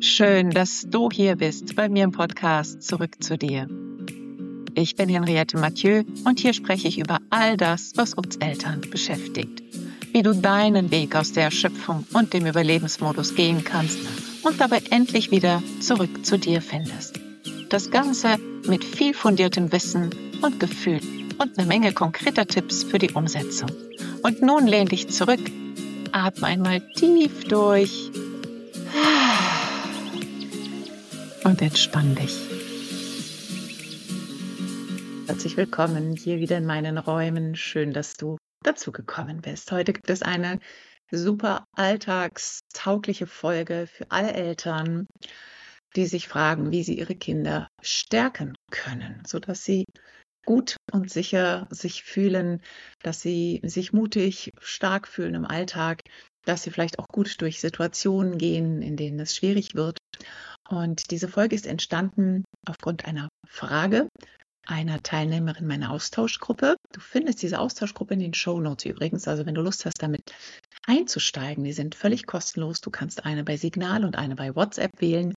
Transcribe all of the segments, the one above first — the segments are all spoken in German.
Schön, dass du hier bist bei mir im Podcast Zurück zu dir. Ich bin Henriette Mathieu und hier spreche ich über all das, was uns Eltern beschäftigt. Wie du deinen Weg aus der Erschöpfung und dem Überlebensmodus gehen kannst und dabei endlich wieder zurück zu dir findest. Das Ganze mit viel fundiertem Wissen und Gefühl und einer Menge konkreter Tipps für die Umsetzung. Und nun lehn dich zurück, atme einmal tief durch und entspann dich. Herzlich willkommen hier wieder in meinen Räumen. Schön, dass du dazu gekommen bist. Heute gibt es eine super alltagstaugliche Folge für alle Eltern, die sich fragen, wie sie ihre Kinder stärken können, sodass sie gut und sicher sich fühlen, dass sie sich mutig, stark fühlen im Alltag, dass sie vielleicht auch gut durch Situationen gehen, in denen es schwierig wird. Und diese Folge ist entstanden aufgrund einer Frage einer Teilnehmerin meiner Austauschgruppe. Du findest diese Austauschgruppe in den Shownotes übrigens, also wenn du Lust hast, damit einzusteigen, die sind völlig kostenlos. Du kannst eine bei Signal und eine bei WhatsApp wählen.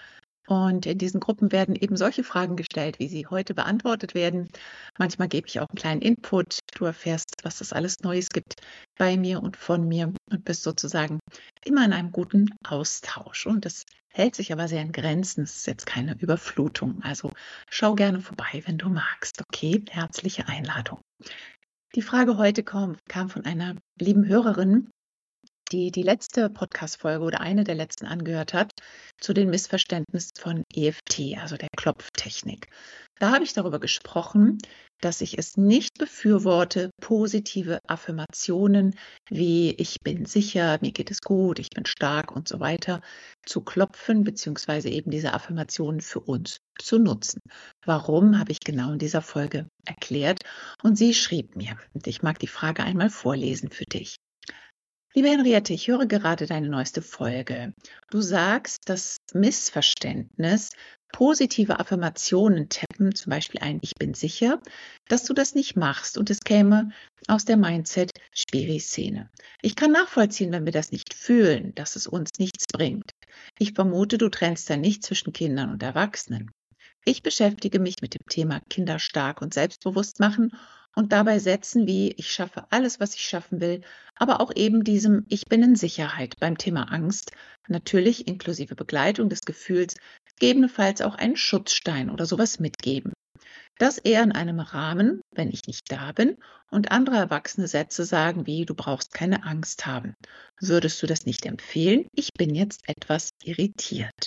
Und in diesen Gruppen werden eben solche Fragen gestellt, wie sie heute beantwortet werden. Manchmal gebe ich auch einen kleinen Input. Du erfährst, was es alles Neues gibt bei mir und von mir und bist sozusagen immer in einem guten Austausch. Und das hält sich aber sehr in Grenzen. Es ist jetzt keine Überflutung. Also schau gerne vorbei, wenn du magst. Okay, herzliche Einladung. Die Frage heute kam von einer lieben Hörerin, die letzte Podcast-Folge oder eine der letzten angehört hat, zu den Missverständnissen von EFT, also der Klopftechnik. Da habe ich darüber gesprochen, dass ich es nicht befürworte, positive Affirmationen wie ich bin sicher, mir geht es gut, ich bin stark und so weiter zu klopfen, beziehungsweise eben diese Affirmationen für uns zu nutzen. Warum, habe ich genau in dieser Folge erklärt und sie schrieb mir, und ich mag die Frage einmal vorlesen für dich. Liebe Henriette, ich höre gerade deine neueste Folge. Du sagst, das Missverständnis, positive Affirmationen tappen, zum Beispiel ein Ich bin sicher, dass du das nicht machst und es käme aus der Mindset-Spiri-Szene. Ich kann nachvollziehen, wenn wir das nicht fühlen, dass es uns nichts bringt. Ich vermute, du trennst da nicht zwischen Kindern und Erwachsenen. Ich beschäftige mich mit dem Thema Kinder stark und selbstbewusst machen und dabei Sätzen wie ich schaffe alles, was ich schaffen will, aber auch eben diesem ich bin in Sicherheit beim Thema Angst, natürlich inklusive Begleitung des Gefühls, gegebenenfalls auch einen Schutzstein oder sowas mitgeben. Das eher in einem Rahmen, wenn ich nicht da bin und andere erwachsene Sätze sagen wie du brauchst keine Angst haben. Würdest du das nicht empfehlen? Ich bin jetzt etwas irritiert.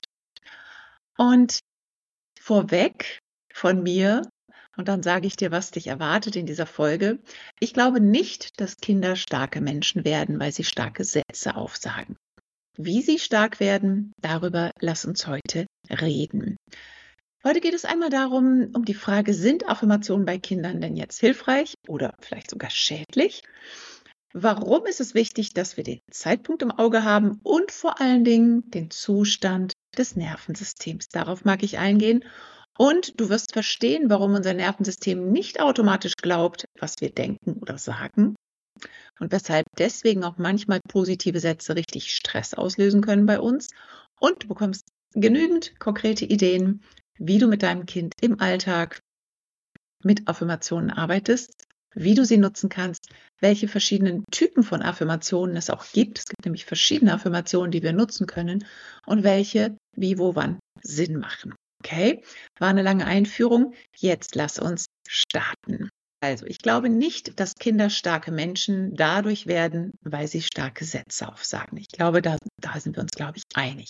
Und vorweg von mir, und dann sage ich dir, was dich erwartet in dieser Folge. Ich glaube nicht, dass Kinder starke Menschen werden, weil sie starke Sätze aufsagen. Wie sie stark werden, darüber lass uns heute reden. Heute geht es einmal darum, um die Frage, sind Affirmationen bei Kindern denn jetzt hilfreich oder vielleicht sogar schädlich? Warum ist es wichtig, dass wir den Zeitpunkt im Auge haben und vor allen Dingen den Zustand des Nervensystems? Darauf mag ich eingehen. Und du wirst verstehen, warum unser Nervensystem nicht automatisch glaubt, was wir denken oder sagen. Und weshalb deswegen auch manchmal positive Sätze richtig Stress auslösen können bei uns. Und du bekommst genügend konkrete Ideen, wie du mit deinem Kind im Alltag mit Affirmationen arbeitest, wie du sie nutzen kannst, welche verschiedenen Typen von Affirmationen es auch gibt. Es gibt nämlich verschiedene Affirmationen, die wir nutzen können und welche, wie, wo, wann Sinn machen. Okay, war eine lange Einführung. Jetzt lass uns starten. Also, ich glaube nicht, dass Kinder starke Menschen dadurch werden, weil sie starke Sätze aufsagen. Ich glaube, da sind wir uns, glaube ich, einig.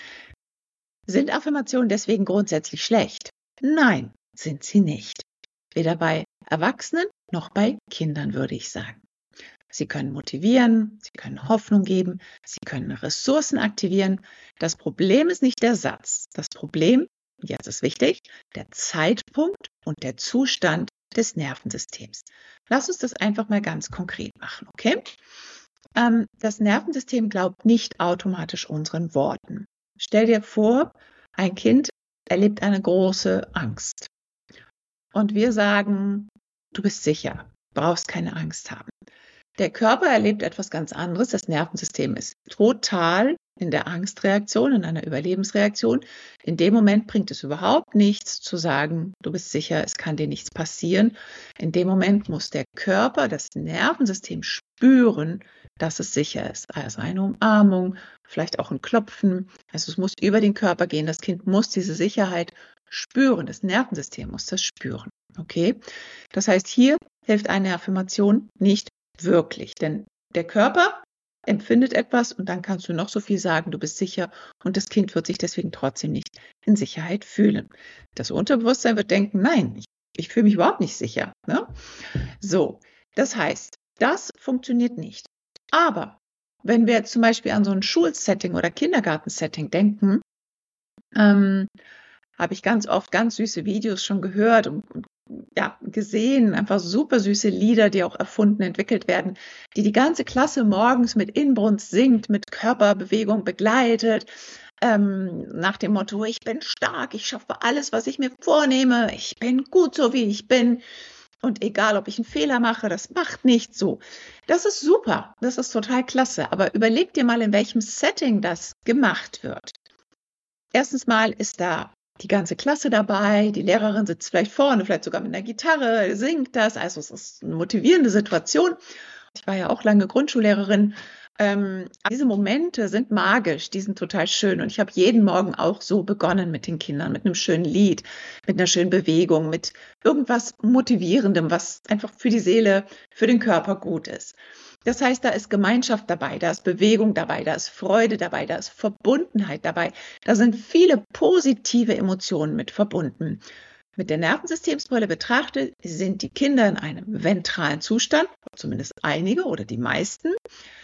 Sind Affirmationen deswegen grundsätzlich schlecht? Nein, sind sie nicht. Weder bei Erwachsenen noch bei Kindern, würde ich sagen. Sie können motivieren, sie können Hoffnung geben, sie können Ressourcen aktivieren. Das Problem ist nicht der Satz. Das Problem, jetzt ist wichtig, der Zeitpunkt und der Zustand des Nervensystems. Lass uns das einfach mal ganz konkret machen, okay? Das Nervensystem glaubt nicht automatisch unseren Worten. Stell dir vor, ein Kind erlebt eine große Angst. Und wir sagen, du bist sicher, brauchst keine Angst haben. Der Körper erlebt etwas ganz anderes. Das Nervensystem ist total in der Angstreaktion, in einer Überlebensreaktion. In dem Moment bringt es überhaupt nichts zu sagen, du bist sicher, es kann dir nichts passieren. In dem Moment muss der Körper, das Nervensystem spüren, dass es sicher ist. Also eine Umarmung, vielleicht auch ein Klopfen. Also es muss über den Körper gehen. Das Kind muss diese Sicherheit spüren. Das Nervensystem muss das spüren. Okay? Das heißt, hier hilft eine Affirmation nicht wirklich, denn der Körper empfindet etwas und dann kannst du noch so viel sagen, du bist sicher und das Kind wird sich deswegen trotzdem nicht in Sicherheit fühlen. Das Unterbewusstsein wird denken, nein, ich fühle mich überhaupt nicht sicher. Ne? So, das heißt, das funktioniert nicht. Aber wenn wir jetzt zum Beispiel an so ein Schulsetting oder Kindergartensetting denken, habe ich ganz oft ganz süße Videos schon gehört und ja, gesehen, einfach super süße Lieder, die auch erfunden, entwickelt werden, die die ganze Klasse morgens mit Inbrunst singt, mit Körperbewegung begleitet, nach dem Motto, ich bin stark, ich schaffe alles, was ich mir vornehme, ich bin gut so, wie ich bin und egal, ob ich einen Fehler mache, das macht nichts so. Das ist super, das ist total klasse, aber überleg dir mal, in welchem Setting das gemacht wird. Erstens mal ist da die ganze Klasse dabei, die Lehrerin sitzt vielleicht vorne, vielleicht sogar mit einer Gitarre, singt das, also es ist eine motivierende Situation. Ich war ja auch lange Grundschullehrerin. Diese Momente sind magisch, die sind total schön und ich habe jeden Morgen auch so begonnen mit den Kindern, mit einem schönen Lied, mit einer schönen Bewegung, mit irgendwas Motivierendem, was einfach für die Seele, für den Körper gut ist. Das heißt, da ist Gemeinschaft dabei, da ist Bewegung dabei, da ist Freude dabei, da ist Verbundenheit dabei. Da sind viele positive Emotionen mit verbunden. Mit der Nervensystemsbrille betrachtet sind die Kinder in einem ventralen Zustand, zumindest einige oder die meisten.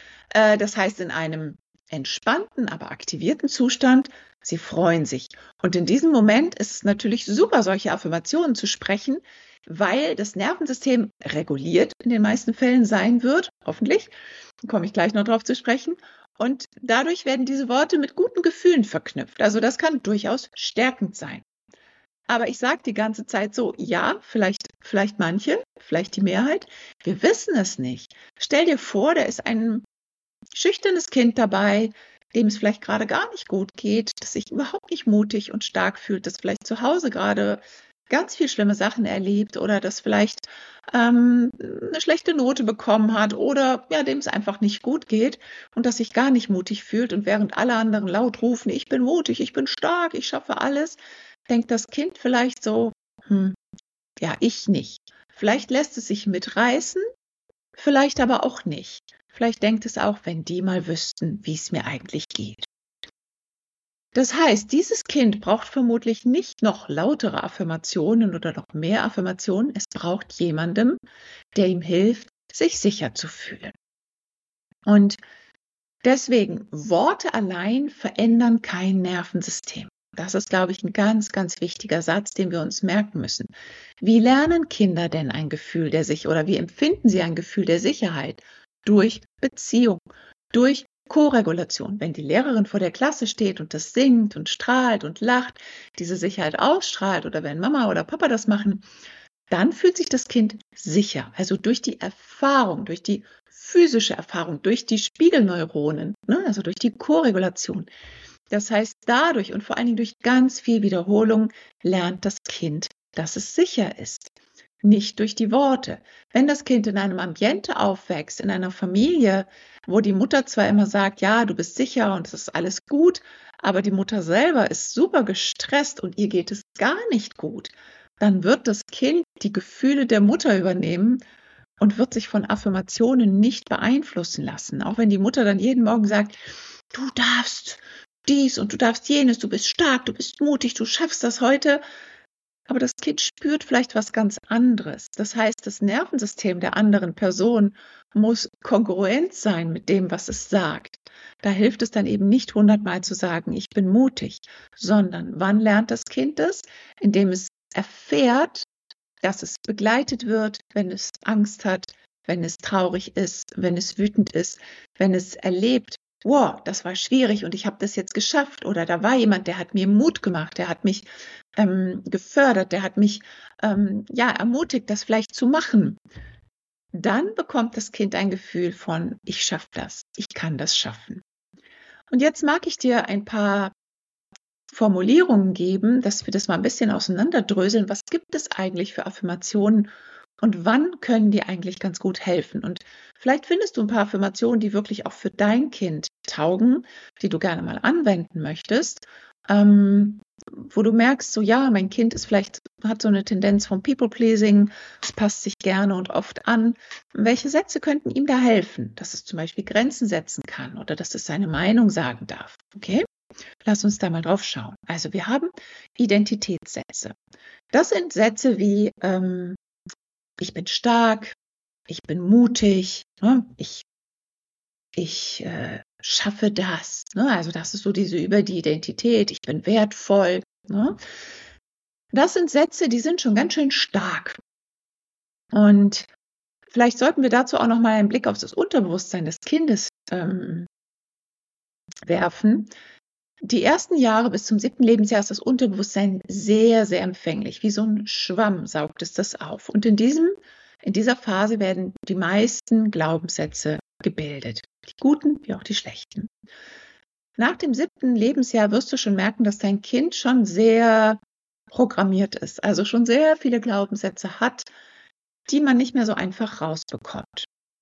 Das heißt, in einem entspannten, aber aktivierten Zustand. Sie freuen sich. Und in diesem Moment ist es natürlich super, solche Affirmationen zu sprechen, weil das Nervensystem reguliert in den meisten Fällen sein wird, hoffentlich. Da komme ich gleich noch drauf zu sprechen. Und dadurch werden diese Worte mit guten Gefühlen verknüpft. Also das kann durchaus stärkend sein. Aber ich sage die ganze Zeit so, ja, vielleicht manche, vielleicht die Mehrheit. Wir wissen es nicht. Stell dir vor, da ist ein schüchternes Kind dabei, dem es vielleicht gerade gar nicht gut geht, das sich überhaupt nicht mutig und stark fühlt, das vielleicht zu Hause gerade ganz viel schlimme Sachen erlebt oder das vielleicht eine schlechte Note bekommen hat oder ja, dem es einfach nicht gut geht und das sich gar nicht mutig fühlt und während alle anderen laut rufen, ich bin mutig, ich bin stark, ich schaffe alles, denkt das Kind vielleicht so, ja, ich nicht. Vielleicht lässt es sich mitreißen, vielleicht aber auch nicht. Vielleicht denkt es auch, wenn die mal wüssten, wie es mir eigentlich geht. Das heißt, dieses Kind braucht vermutlich nicht noch lautere Affirmationen oder noch mehr Affirmationen. Es braucht jemanden, der ihm hilft, sich sicher zu fühlen. Und deswegen, Worte allein verändern kein Nervensystem. Das ist, glaube ich, ein ganz, ganz wichtiger Satz, den wir uns merken müssen. Wie lernen Kinder denn ein Gefühl der Sicherheit oder wie empfinden sie ein Gefühl der Sicherheit? Durch Beziehung, durch Koregulation. Wenn die Lehrerin vor der Klasse steht und das singt und strahlt und lacht, diese Sicherheit ausstrahlt oder wenn Mama oder Papa das machen, dann fühlt sich das Kind sicher. Also durch die Erfahrung, durch die physische Erfahrung, durch die Spiegelneuronen, also durch die Koregulation. Das heißt, dadurch und vor allen Dingen durch ganz viel Wiederholung lernt das Kind, dass es sicher ist. Nicht durch die Worte. Wenn das Kind in einem Ambiente aufwächst, in einer Familie, wo die Mutter zwar immer sagt, ja, du bist sicher und es ist alles gut, aber die Mutter selber ist super gestresst und ihr geht es gar nicht gut, dann wird das Kind die Gefühle der Mutter übernehmen und wird sich von Affirmationen nicht beeinflussen lassen. Auch wenn die Mutter dann jeden Morgen sagt, du darfst dies und du darfst jenes, du bist stark, du bist mutig, du schaffst das heute. Aber das Kind spürt vielleicht was ganz anderes. Das heißt, das Nervensystem der anderen Person muss kongruent sein mit dem, was es sagt. Da hilft es dann eben nicht 100-mal zu sagen, ich bin mutig, sondern wann lernt das Kind das? Indem es erfährt, dass es begleitet wird, wenn es Angst hat, wenn es traurig ist, wenn es wütend ist, wenn es erlebt, wow, das war schwierig und ich habe das jetzt geschafft. Oder da war jemand, der hat mir Mut gemacht, der hat mich gefördert, der hat mich ermutigt, das vielleicht zu machen. Dann bekommt das Kind ein Gefühl von, ich schaffe das, ich kann das schaffen. Und jetzt mag ich dir ein paar Formulierungen geben, dass wir das mal ein bisschen auseinanderdröseln. Was gibt es eigentlich für Affirmationen und wann können die eigentlich ganz gut helfen? Und vielleicht findest du ein paar Affirmationen, die wirklich auch für dein Kind taugen, die du gerne mal anwenden möchtest, wo du merkst, so ja, mein Kind ist vielleicht, hat so eine Tendenz vom People-Pleasing, es passt sich gerne und oft an. Welche Sätze könnten ihm da helfen? Dass es zum Beispiel Grenzen setzen kann oder dass es seine Meinung sagen darf. Okay? Lass uns da mal drauf schauen. Also wir haben Identitätssätze. Das sind Sätze wie ich bin stark, ich bin mutig, ne? Ich schaffe das. Ne? Also das ist so diese über die Identität, ich bin wertvoll. Ne? Das sind Sätze, die sind schon ganz schön stark. Und vielleicht sollten wir dazu auch noch mal einen Blick auf das Unterbewusstsein des Kindes werfen. Die ersten Jahre bis zum 7. Lebensjahr ist das Unterbewusstsein sehr, sehr empfänglich. Wie so ein Schwamm saugt es das auf. Und in dieser Phase werden die meisten Glaubenssätze gebildet. Die guten wie auch die schlechten. Nach dem 7. Lebensjahr wirst du schon merken, dass dein Kind schon sehr programmiert ist. Also schon sehr viele Glaubenssätze hat, die man nicht mehr so einfach rausbekommt.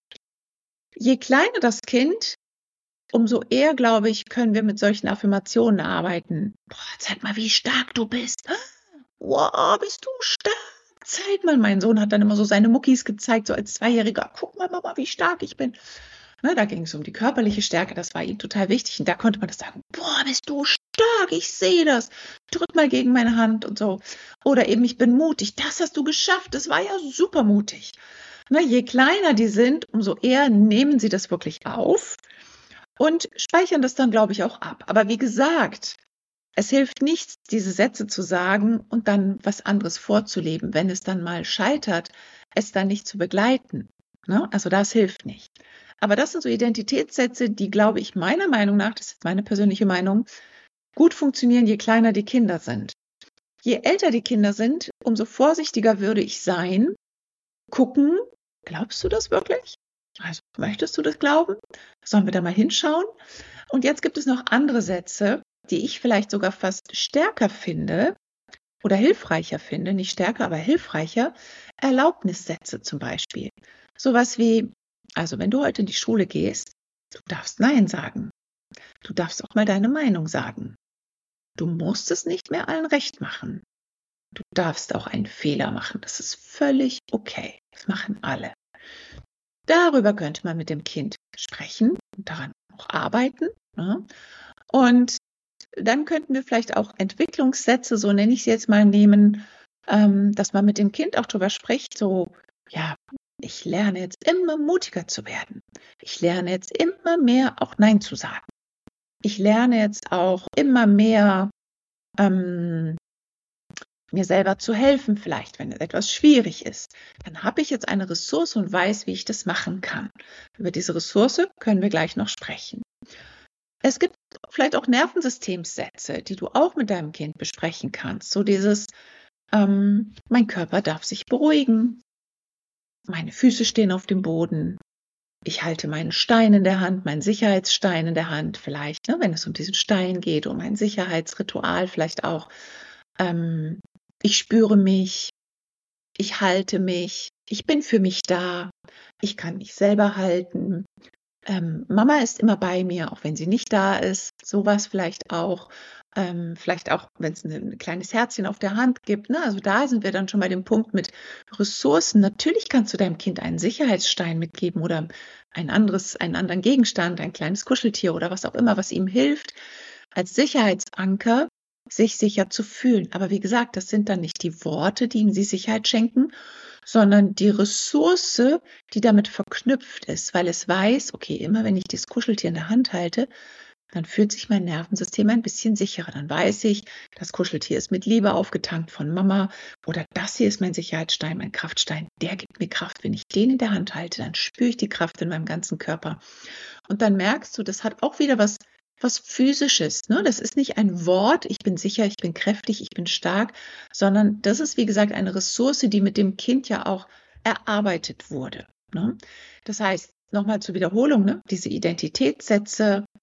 Je kleiner das Kind, umso eher, glaube ich, können wir mit solchen Affirmationen arbeiten. Boah, zeig mal, wie stark du bist. Wow, bist du stark. Zeig mal, mein Sohn hat dann immer so seine Muckis gezeigt, so als Zweijähriger. Guck mal, Mama, wie stark ich bin. Ne, da ging es um die körperliche Stärke, das war ihm total wichtig. Und da konnte man das sagen, boah, bist du stark, ich sehe das. Drück mal gegen meine Hand und so. Oder eben, ich bin mutig, das hast du geschafft, das war ja super mutig. Ne, je kleiner die sind, umso eher nehmen sie das wirklich auf und speichern das dann, glaube ich, auch ab. Aber wie gesagt, es hilft nichts, diese Sätze zu sagen und dann was anderes vorzuleben, wenn es dann mal scheitert, es dann nicht zu begleiten. Ne? Also das hilft nicht. Aber das sind so Identitätssätze, die, glaube ich, meiner Meinung nach, das ist meine persönliche Meinung, gut funktionieren, je kleiner die Kinder sind. Je älter die Kinder sind, umso vorsichtiger würde ich sein, gucken, glaubst du das wirklich? Also möchtest du das glauben? Sollen wir da mal hinschauen? Und jetzt gibt es noch andere Sätze, die ich vielleicht sogar fast stärker finde oder hilfreicher finde, nicht stärker, aber hilfreicher. Erlaubnissätze zum Beispiel. Sowas wie, also wenn du heute in die Schule gehst, du darfst Nein sagen. Du darfst auch mal deine Meinung sagen. Du musst es nicht mehr allen recht machen. Du darfst auch einen Fehler machen. Das ist völlig okay. Das machen alle. Darüber könnte man mit dem Kind sprechen und daran auch arbeiten. Ne? Und dann könnten wir vielleicht auch Entwicklungssätze, so nenne ich sie jetzt mal, nehmen, dass man mit dem Kind auch darüber spricht, so, ja, ich lerne jetzt immer mutiger zu werden. Ich lerne jetzt immer mehr auch Nein zu sagen. Ich lerne jetzt auch immer mehr mir selber zu helfen, vielleicht, wenn etwas schwierig ist. Dann habe ich jetzt eine Ressource und weiß, wie ich das machen kann. Über diese Ressource können wir gleich noch sprechen. Es gibt vielleicht auch Nervensystemssätze, die du auch mit deinem Kind besprechen kannst. So dieses, mein Körper darf sich beruhigen, meine Füße stehen auf dem Boden, ich halte meinen Stein in der Hand, meinen Sicherheitsstein in der Hand vielleicht, ne, wenn es um diesen Stein geht, um ein Sicherheitsritual vielleicht auch. Ich spüre mich, ich halte mich, ich bin für mich da, ich kann mich selber halten. Mama ist immer bei mir, auch wenn sie nicht da ist. Sowas vielleicht auch. Vielleicht auch, wenn es ein kleines Herzchen auf der Hand gibt. Ne? Also da sind wir dann schon bei dem Punkt mit Ressourcen. Natürlich kannst du deinem Kind einen Sicherheitsstein mitgeben oder einen anderen Gegenstand, ein kleines Kuscheltier oder was auch immer, was ihm hilft, als Sicherheitsanker sich sicher zu fühlen. Aber wie gesagt, das sind dann nicht die Worte, die ihm die Sicherheit schenken, sondern die Ressource, die damit verknüpft ist, weil es weiß, okay, immer wenn ich dieses Kuscheltier in der Hand halte, dann fühlt sich mein Nervensystem ein bisschen sicherer. Dann weiß ich, das Kuscheltier ist mit Liebe aufgetankt von Mama oder das hier ist mein Sicherheitsstein, mein Kraftstein. Der gibt mir Kraft. Wenn ich den in der Hand halte, dann spüre ich die Kraft in meinem ganzen Körper. Und dann merkst du, das hat auch wieder was Physisches. Ne? Das ist nicht ein Wort, ich bin sicher, ich bin kräftig, ich bin stark, sondern das ist, wie gesagt, eine Ressource, die mit dem Kind ja auch erarbeitet wurde. Ne? Das heißt, nochmal zur Wiederholung, ne? Diese Identitätssätze,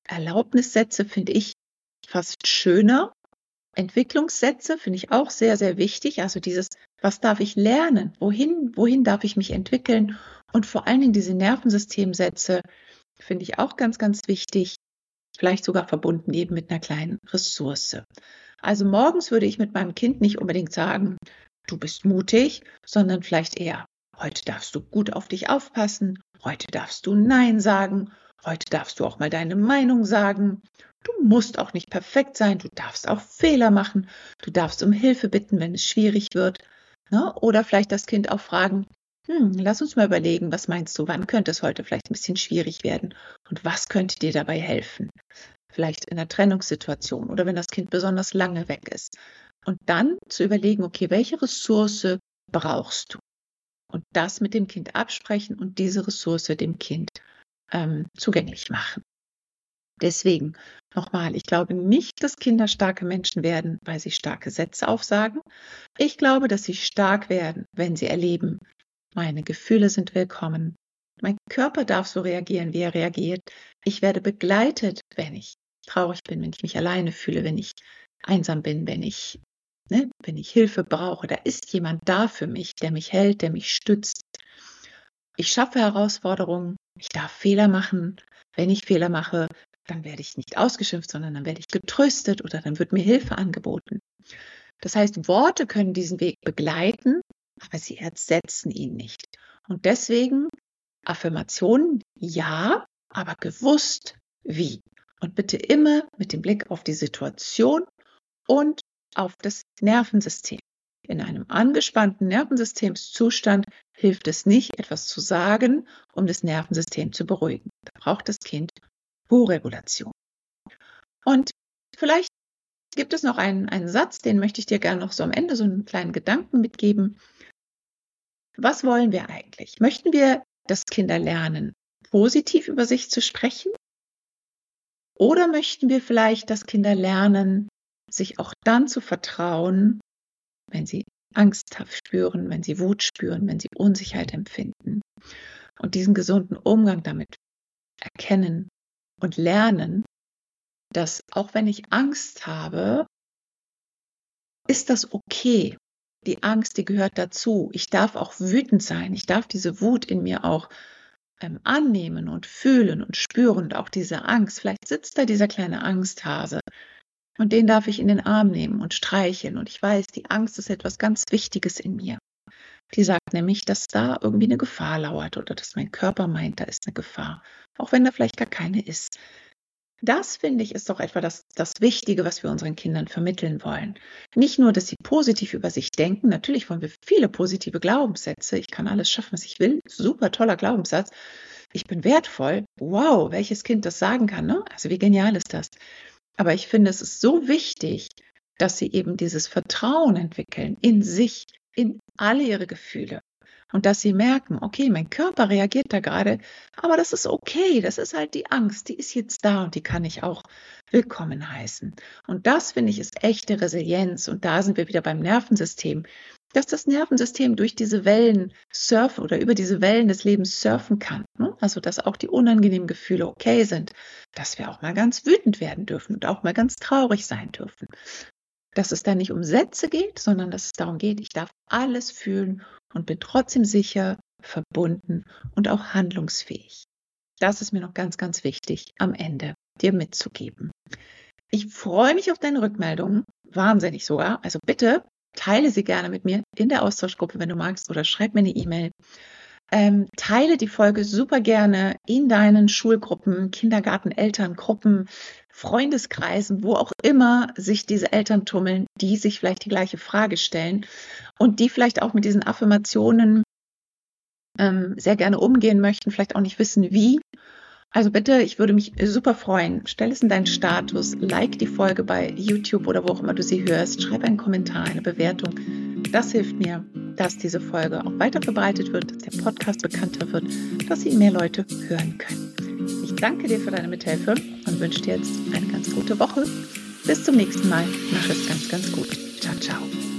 Erlaubnissätze finde ich fast schöner. Entwicklungssätze finde ich auch sehr, sehr wichtig. Also dieses, was darf ich lernen? Wohin darf ich mich entwickeln? Und vor allen Dingen diese Nervensystemsätze finde ich auch ganz, ganz wichtig. Vielleicht sogar verbunden eben mit einer kleinen Ressource. Also morgens würde ich mit meinem Kind nicht unbedingt sagen, du bist mutig, sondern vielleicht eher, heute darfst du gut auf dich aufpassen, heute darfst du Nein sagen, heute darfst du auch mal deine Meinung sagen. Du musst auch nicht perfekt sein, du darfst auch Fehler machen, du darfst um Hilfe bitten, wenn es schwierig wird. Ne? Oder vielleicht das Kind auch fragen, lass uns mal überlegen, was meinst du, wann könnte es heute vielleicht ein bisschen schwierig werden und was könnte dir dabei helfen? Vielleicht in einer Trennungssituation oder wenn das Kind besonders lange weg ist. Und dann zu überlegen, okay, welche Ressource brauchst du? Und das mit dem Kind absprechen und diese Ressource dem Kind zugänglich machen. Deswegen nochmal, ich glaube nicht, dass Kinder starke Menschen werden, weil sie starke Sätze aufsagen. Ich glaube, dass sie stark werden, wenn sie erleben, meine Gefühle sind willkommen. Mein Körper darf so reagieren, wie er reagiert. Ich werde begleitet, wenn ich traurig bin, wenn ich mich alleine fühle, wenn ich einsam bin, wenn ich Hilfe brauche. Da ist jemand da für mich, der mich hält, der mich stützt. Ich schaffe Herausforderungen. Ich darf Fehler machen. Wenn ich Fehler mache, dann werde ich nicht ausgeschimpft, sondern dann werde ich getröstet oder dann wird mir Hilfe angeboten. Das heißt, Worte können diesen Weg begleiten, aber sie ersetzen ihn nicht. Und deswegen Affirmationen, ja, aber gewusst wie. Und bitte immer mit dem Blick auf die Situation und auf das Nervensystem. In einem angespannten Nervensystemszustand hilft es nicht, etwas zu sagen, um das Nervensystem zu beruhigen. Da braucht das Kind Co-Regulation. Und vielleicht gibt es noch einen Satz, den möchte ich dir gerne noch so am Ende so einen kleinen Gedanken mitgeben. Was wollen wir eigentlich? Möchten wir, dass Kinder lernen, positiv über sich zu sprechen? Oder möchten wir vielleicht, dass Kinder lernen, sich auch dann zu vertrauen, wenn sie Angst spüren, wenn sie Wut spüren, wenn sie Unsicherheit empfinden und diesen gesunden Umgang damit erkennen und lernen, dass auch wenn ich Angst habe, ist das okay. Die Angst, die gehört dazu. Ich darf auch wütend sein. Ich darf diese Wut in mir auch annehmen und fühlen und spüren und auch diese Angst. Vielleicht sitzt da dieser kleine Angsthase und den darf ich in den Arm nehmen und streicheln. Und ich weiß, die Angst ist etwas ganz Wichtiges in mir. Die sagt nämlich, dass da irgendwie eine Gefahr lauert oder dass mein Körper meint, da ist eine Gefahr, auch wenn da vielleicht gar keine ist. Das, finde ich, ist doch etwa das Wichtige, was wir unseren Kindern vermitteln wollen. Nicht nur, dass sie positiv über sich denken. Natürlich wollen wir viele positive Glaubenssätze. Ich kann alles schaffen, was ich will. Super toller Glaubenssatz. Ich bin wertvoll. Wow, welches Kind das sagen kann, ne? Also wie genial ist das? Aber ich finde, es ist so wichtig, dass sie eben dieses Vertrauen entwickeln in sich, in alle ihre Gefühle. Und dass sie merken, okay, mein Körper reagiert da gerade, aber das ist okay, das ist halt die Angst, die ist jetzt da und die kann ich auch willkommen heißen. Und das, finde ich, ist echte Resilienz. Und da sind wir wieder beim Nervensystem, dass das Nervensystem durch diese Wellen surfen oder über diese Wellen des Lebens surfen kann. Ne? Also, dass auch die unangenehmen Gefühle okay sind, dass wir auch mal ganz wütend werden dürfen und auch mal ganz traurig sein dürfen. Dass es da nicht um Sätze geht, sondern dass es darum geht, ich darf alles fühlen und bin trotzdem sicher, verbunden und auch handlungsfähig. Das ist mir noch ganz, ganz wichtig am Ende dir mitzugeben. Ich freue mich auf deine Rückmeldungen, wahnsinnig sogar. Also bitte teile sie gerne mit mir in der Austauschgruppe, wenn du magst, oder schreib mir eine E-Mail. Teile die Folge super gerne in deinen Schulgruppen, Kindergarten, Elterngruppen, Freundeskreisen, wo auch immer sich diese Eltern tummeln, die sich vielleicht die gleiche Frage stellen und die vielleicht auch mit diesen Affirmationen sehr gerne umgehen möchten, vielleicht auch nicht wissen, wie. Also bitte, ich würde mich super freuen. Stell es in deinen Status, like die Folge bei YouTube oder wo auch immer du sie hörst, schreib einen Kommentar, eine Bewertung. Das hilft mir, dass diese Folge auch weiter verbreitet wird, dass der Podcast bekannter wird, dass ihn mehr Leute hören können. Ich danke dir für deine Mithilfe und wünsche dir jetzt eine ganz gute Woche. Bis zum nächsten Mal. Mach es ganz, ganz gut. Ciao, ciao.